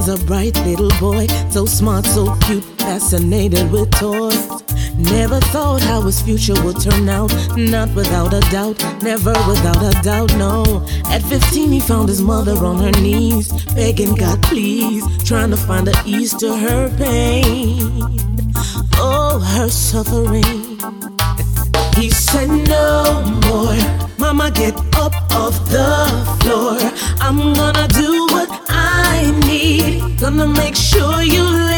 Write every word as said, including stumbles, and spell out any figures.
was a bright little boy, so smart, so cute, fascinated with toys. Never thought how his future would turn out, not without a doubt, never without a doubt, no. At fifteen he found his mother on her knees, begging God please, trying to find a ease to her pain, oh, her suffering. He said no more, mama get up off the floor, I'm gonna do what I need, gonna make sure you live